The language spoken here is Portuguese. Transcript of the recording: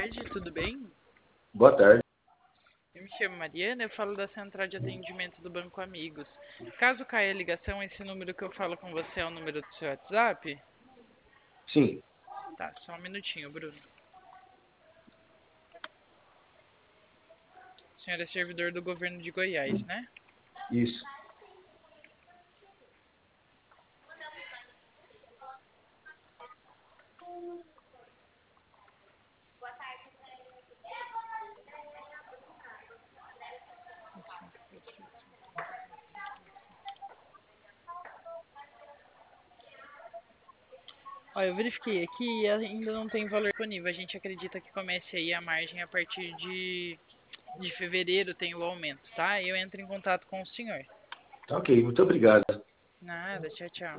tarde, tudo bem? Boa tarde. Eu me chamo Mariana, eu falo da central de atendimento do Banco Amigos. Caso caia a ligação, esse número que eu falo com você é o número do seu WhatsApp? Sim, Tá, só um minutinho, Bruno. O senhor é servidor do governo de Goiás, né? isso. Ó, eu verifiquei aqui e ainda não tem valor disponível. A gente acredita que comece aí a margem a partir de fevereiro tem o aumento, tá? Eu entro em contato com o senhor. Tá ok, muito obrigado. Nada, tchau, tchau.